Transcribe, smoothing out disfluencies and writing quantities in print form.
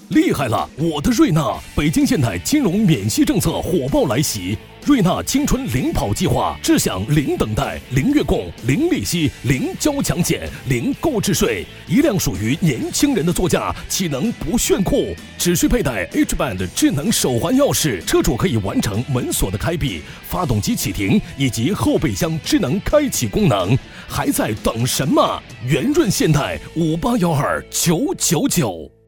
厉害了！我的瑞纳，北京现代金融免息政策火爆来袭，瑞纳青春零跑计划，智享零等待、零月供、零利息、零交强险、零购置税，一辆属于年轻人的座驾，岂能不炫酷？只需佩戴 H Band 智能手环钥匙，车主可以完成门锁的开闭、发动机启停以及后备箱智能开启功能，还在等什么？元润现代5812 999。